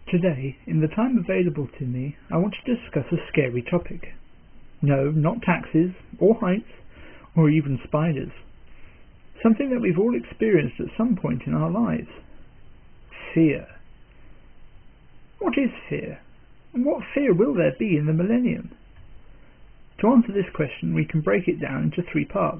Today, in the time available to me, I want to discuss a scary topic. No, not taxes, or heights, or even spiders. Something that we've all experienced at some point in our lives. Fear. What is fear? And what fear will there be in the millennium? To answer this question, we can break it down into three parts.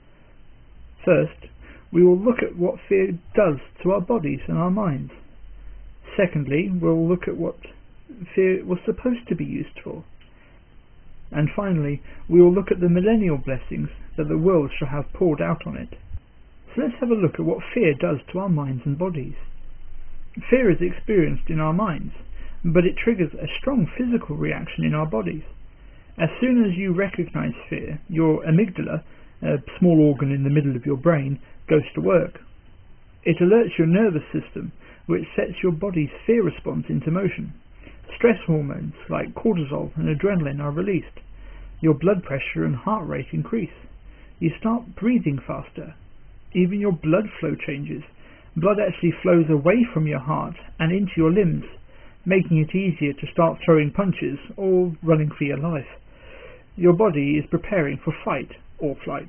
First, we will look at what fear does to our bodies and our minds. Secondly, we'll look at what fear was supposed to be used for. And finally, we will look at the millennial blessings that the world shall have poured out on it. So let's have a look at what fear does to our minds and bodies. Fear is experienced in our minds, but it triggers a strong physical reaction in our bodies. As soon as you recognize fear, your amygdala, a small organ in the middle of your brain, goes to work. It alerts your nervous system, which sets your body's fear response into motion. Stress hormones like cortisol and adrenaline are released. Your blood pressure and heart rate increase. You start breathing faster. Even your blood flow changes. Blood actually flows away from your heart and into your limbs, making it easier to start throwing punches or running for your life. Your body is preparing for fight or flight.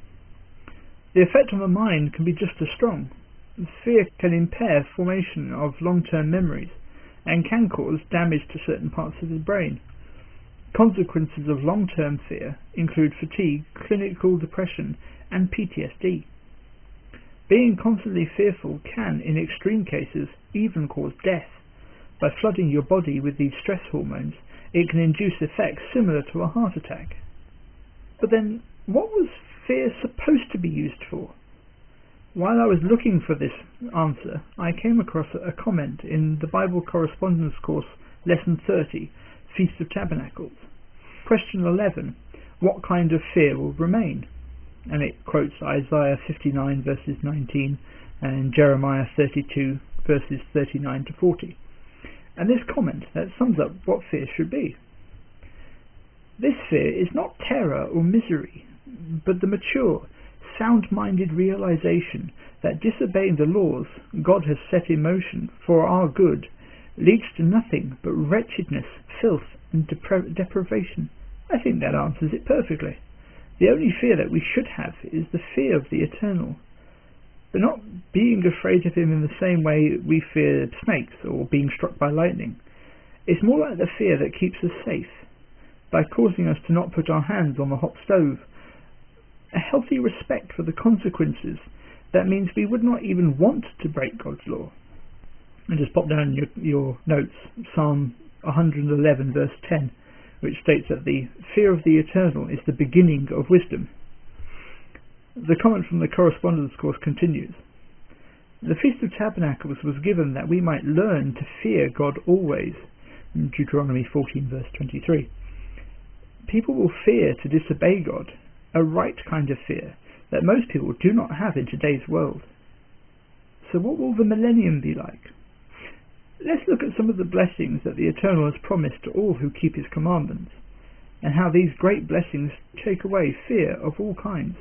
The effect on the mind can be just as strong. Fear can impair formation of long-term memories and can cause damage to certain parts of the brain. Consequences of long-term fear include fatigue, clinical depression, and PTSD. Being constantly fearful can, in extreme cases, even cause death. By flooding your body with these stress hormones, it can induce effects similar to a heart attack. But then, what was fear supposed to be used for? While I was looking for this answer, I came across a comment in the Bible Correspondence Course, Lesson 30, Feast of Tabernacles. Question 11, what kind of fear will remain? And it quotes Isaiah 59 verses 19 and Jeremiah 32 verses 39 to 40. And this comment that sums up what fear should be. This fear is not terror or misery, but the mature, sound-minded realization that disobeying the laws God has set in motion for our good leads to nothing but wretchedness, filth, and deprivation. I think that answers it perfectly. The only fear that we should have is the fear of the eternal, but not being afraid of him in the same way we fear snakes or being struck by lightning. It's more like the fear that keeps us safe, by causing us to not put our hands on the hot stove. A healthy respect for the consequences that means we would not even want to break God's law. And just pop down your notes, Psalm 111 verse 10, which states that the fear of the eternal is the beginning of wisdom. The comment from the Correspondence Course continues. The Feast of Tabernacles was given that we might learn to fear God always, Deuteronomy 14 verse 23. People will fear to disobey God, a right kind of fear that most people do not have in today's world. So what will the millennium be like? Let's look at some of the blessings that the Eternal has promised to all who keep his commandments, and how these great blessings take away fear of all kinds.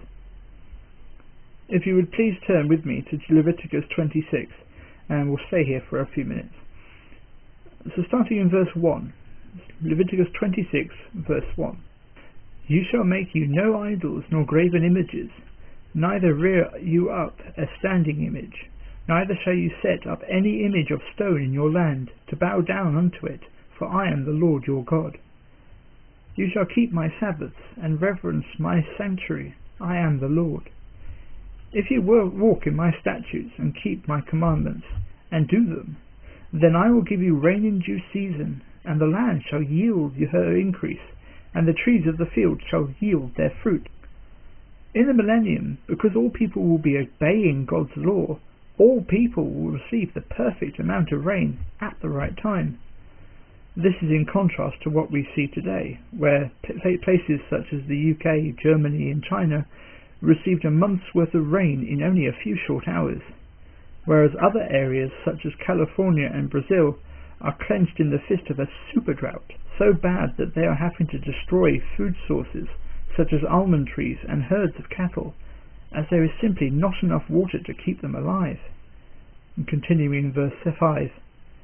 If you would please turn with me to Leviticus 26, and we'll stay here for a few minutes. So starting in verse 1, Leviticus 26 verse 1. You shall make you no idols nor graven images, neither rear you up a standing image, neither shall you set up any image of stone in your land, to bow down unto it, for I am the Lord your God. You shall keep my Sabbaths, and reverence my sanctuary, I am the Lord. If you will walk in my statutes, and keep my commandments, and do them, then I will give you rain in due season, and the land shall yield her increase, and the trees of the field shall yield their fruit. In the millennium, because all people will be obeying God's law, all people will receive the perfect amount of rain at the right time. This is in contrast to what we see today, where places such as the UK, Germany and China received a month's worth of rain in only a few short hours, whereas other areas such as California and Brazil are clenched in the fist of a super drought, so bad that they are having to destroy food sources such as almond trees and herds of cattle, as there is simply not enough water to keep them alive. And continuing in verse 5,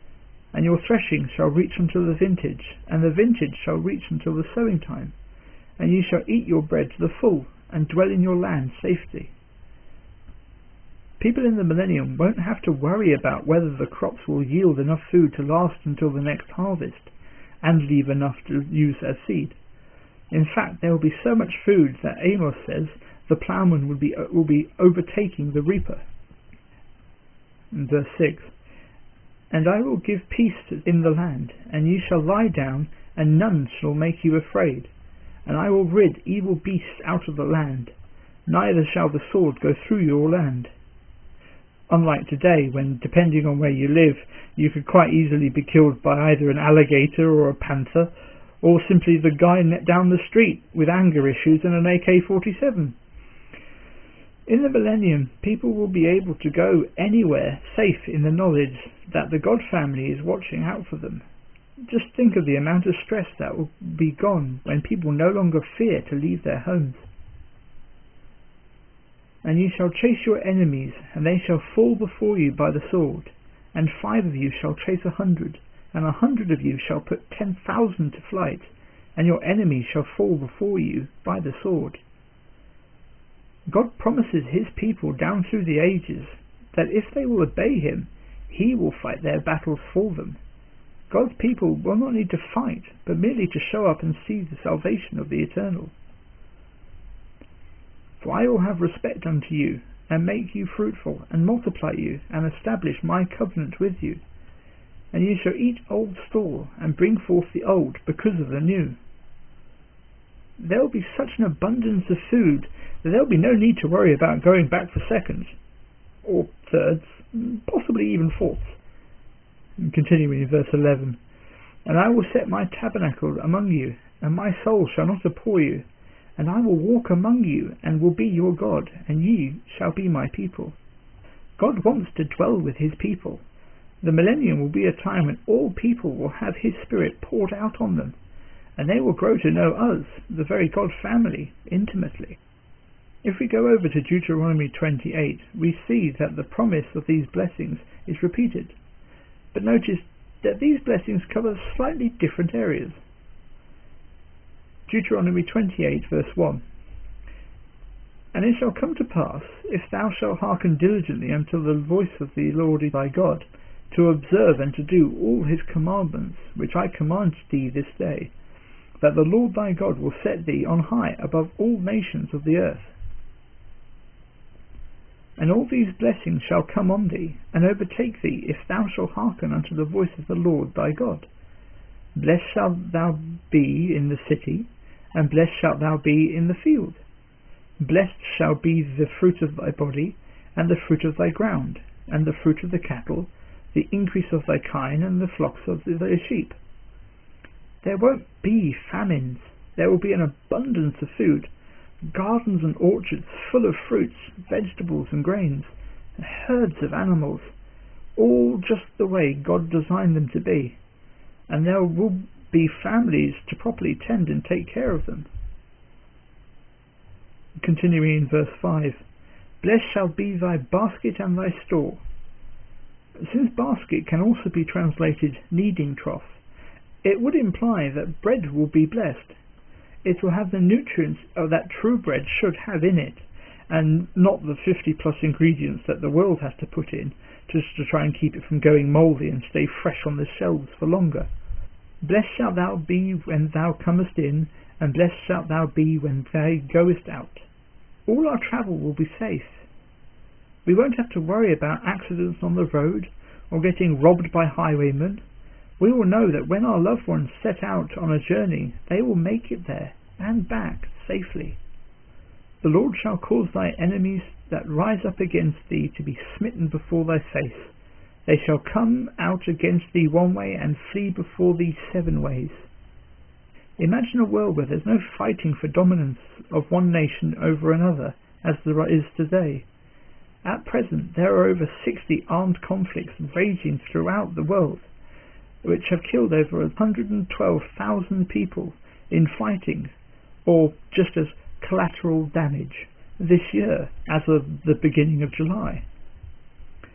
and your threshing shall reach until the vintage, and the vintage shall reach until the sowing time, and ye shall eat your bread to the full, and dwell in your land safely. People in the millennium won't have to worry about whether the crops will yield enough food to last until the next harvest, and leave enough to use as seed. In fact, there will be so much food that Amos says the plowman will be overtaking the reaper. In verse 6, and I will give peace in the land, and ye shall lie down, and none shall make you afraid. And I will rid evil beasts out of the land, neither shall the sword go through your land. Unlike today, when, depending on where you live, you could quite easily be killed by either an alligator or a panther, or simply the guy down the street with anger issues and an AK-47. In the millennium, people will be able to go anywhere safe in the knowledge that the God family is watching out for them. Just think of the amount of stress that will be gone when people no longer fear to leave their homes. And ye shall chase your enemies, and they shall fall before you by the sword, and 5 of you shall chase 100, and 100 of you shall put 10,000 to flight, and your enemies shall fall before you by the sword. God promises his people down through the ages that if they will obey him, he will fight their battles for them. God's people will not need to fight, but merely to show up and see the salvation of the eternal. For I will have respect unto you, and make you fruitful, and multiply you, and establish my covenant with you. And ye shall eat old store, and bring forth the old, because of the new. There will be such an abundance of food that there will be no need to worry about going back for seconds, or thirds, possibly even fourths. And continuing in verse 11, and I will set my tabernacle among you, and my soul shall not abhor you, and I will walk among you, and will be your God, and ye shall be my people. God wants to dwell with his people. The millennium will be a time when all people will have his Spirit poured out on them, and they will grow to know us, the very God family, intimately. If we go over to Deuteronomy 28, we see that the promise of these blessings is repeated. But notice that these blessings cover slightly different areas. Deuteronomy 28 verse 1. And it shall come to pass, if thou shalt hearken diligently unto the voice of the Lord thy God, to observe and to do all his commandments, which I command thee this day, that the Lord thy God will set thee on high above all nations of the earth. And all these blessings shall come on thee, and overtake thee, if thou shalt hearken unto the voice of the Lord thy God. Blessed shalt thou be in the city, and blessed shalt thou be in the field. Blessed shall be the fruit of thy body, and the fruit of thy ground, and the fruit of the cattle, the increase of thy kine, and the flocks of thy sheep. There won't be famines. There will be an abundance of food, gardens and orchards full of fruits, vegetables and grains, and herds of animals, all just the way God designed them to be. And there will be families to properly tend and take care of them. Continuing in verse 5, blessed shall be thy basket and thy store. Since basket can also be translated kneading trough, it would imply that bread will be blessed. It will have the nutrients that true bread should have in it, and not the 50 plus ingredients that the world has to put in, just to try and keep it from going mouldy and stay fresh on the shelves for longer. Blessed shalt thou be when thou comest in, and blessed shalt thou be when thou goest out. All our travel will be safe. We won't have to worry about accidents on the road, or getting robbed by highwaymen. We will know that when our loved ones set out on a journey, they will make it there and back safely. The Lord shall cause thy enemies that rise up against thee to be smitten before thy face. They shall come out against thee one way, and flee before thee 7 ways. Imagine a world where there's no fighting for dominance of one nation over another, as there is today. At present, there are over 60 armed conflicts raging throughout the world, which have killed over 112,000 people in fighting, or just as collateral damage, this year as of the beginning of July.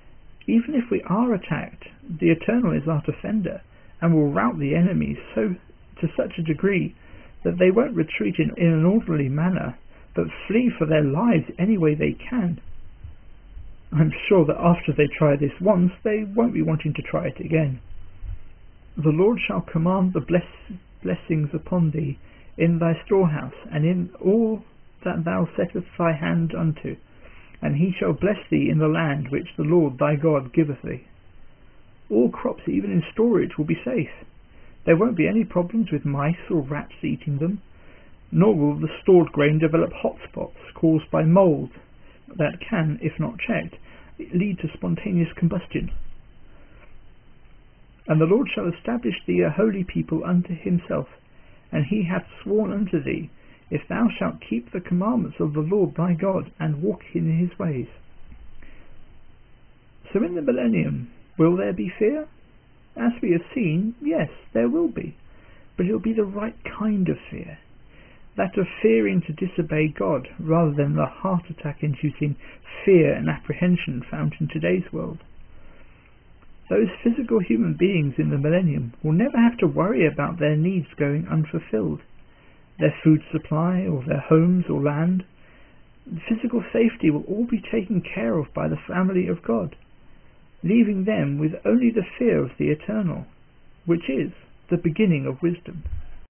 Even if we are attacked, the Eternal is our defender and will rout the enemies to such a degree that they won't retreat in an orderly manner, but flee for their lives any way they can. I'm sure that after they try this once, they won't be wanting to try it again. The Lord shall command the blessings upon thee in thy storehouse, and in all that thou settest thy hand unto, and he shall bless thee in the land which the Lord thy God giveth thee. All crops, even in storage, will be safe. There won't be any problems with mice or rats eating them, nor will the stored grain develop hot spots caused by mould that can, if not checked, lead to spontaneous combustion. And the Lord shall establish thee a holy people unto himself, and he hath sworn unto thee, if thou shalt keep the commandments of the Lord thy God, and walk in his ways. So in the millennium, will there be fear? As we have seen, yes, there will be, but it will be the right kind of fear, that of fearing to disobey God, rather than the heart attack inducing fear and apprehension found in today's world. Those physical human beings in the millennium will never have to worry about their needs going unfulfilled, their food supply or their homes or land. Physical safety will all be taken care of by the family of God, leaving them with only the fear of the Eternal, which is the beginning of wisdom.